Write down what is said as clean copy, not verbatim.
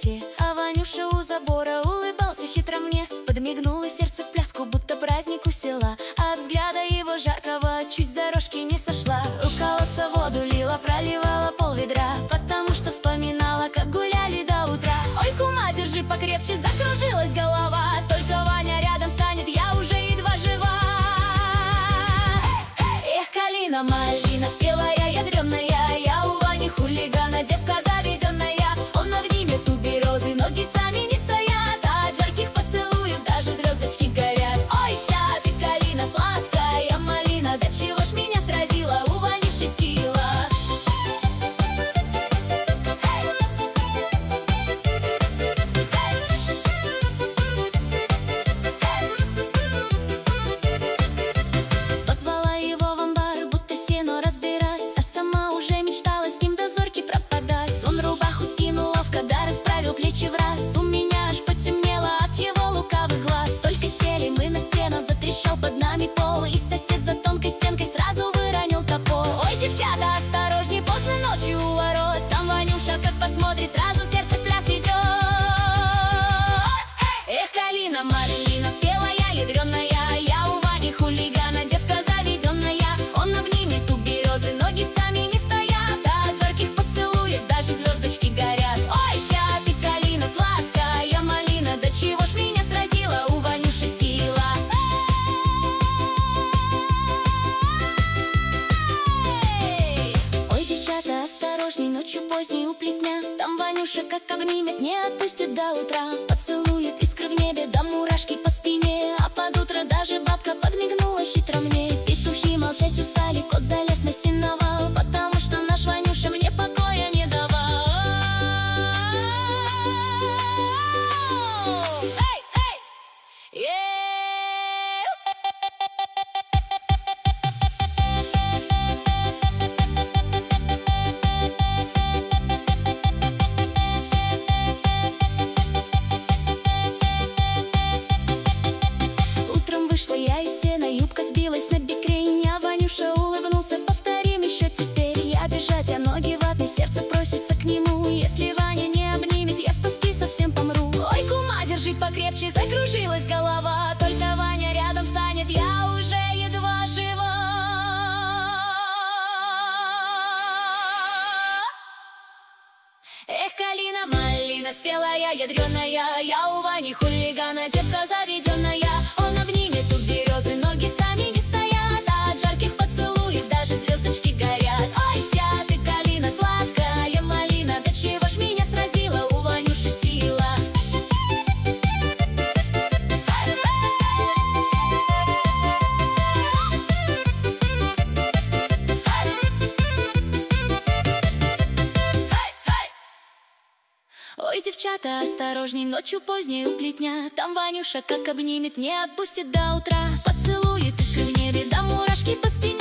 темноте. А Ванюша у забора улыбался хитро мне, подмигнуло сердце в пляску, будто праздник у села. От взгляда его жаркого чуть с дорожки не сошла. У колодца воду лила, проливала пол ведра, потому что вспоминала, как гуляли до утра. Ой, кума, держи покрепче, закружилась голова. Только Ваня рядом станет, я уже едва жива. Эх, калина, малина, спелая, ядреная, я у Вани хулигана, девка заведенная. Он обнимет у березы, ноги сами не стоят, а от жарких поцелуев даже звездочки горят. Ой, ся ты, калина, сладкая малина, до чего ж меня сразила у Ванюши сила. Позвала его в амбар, будто сено разбирать, а сама уже мечтала с ним до зорьки пропадать. Он рубаху скинул ловко, да расправил плечи в раз. У меня аж потемнело от его лукавых глаз. Только сели мы на сено, затрещал под нами пол, и сосед за тонкой стенкой сразу выронил топор. Ой, девчата, осторожней, поздно ночью у ворот, там Ванюша как посмотрит, сразу сердце в пляс идет. Эх, калина, малина, спелая, ядреная, я у Вани хулигана, девка заведенная. Он обнимет у березы, ноги сами не стоят, а от жарких поцелуев даже звездочки горят. Ой, ся ты, калина, сладкая малина, до чего ж меня сразила у Ванюши сила. Ой, девчата, осторожней, ночью поздней у плетня, там Ванюша как обнимет, не отпустит до утра. Поцелует искры в небе, да мурашки по спине, а под утро даже бабка подмигнула хитро мне. Петухи молчать устали, кот залез на сеновал, потому что наш Ванюша мне покоя не давал. Эй, эй! Утром вышла я из сена, юбка сбилась на бекрень, а Ванюша улыбнулся, повторим еще теперь. Я бежать, а ноги ватные, сердце просится к нему. Если Ваня не обнимет, я с тоски совсем помру. Ой, кума, держи покрепче, закружилась голова, только Ваня рядом станет, я уже едва жива. Эх, калина, малина, спелая, ядреная, я у Вани хулигана, девка заведенная. Он обнимет у березы, ноги сами не стоят, а от жарких поцелуев даже звездочки горят. Ой, ся ты, калина, сладкая малина, до чего ж меня сразила у Ванюши сила. Ой, девчата, осторожней, ночью поздней у плетня, там Ванюша как обнимет, не отпустит до утра. Поцелует искры в небе, да мурашки по спине.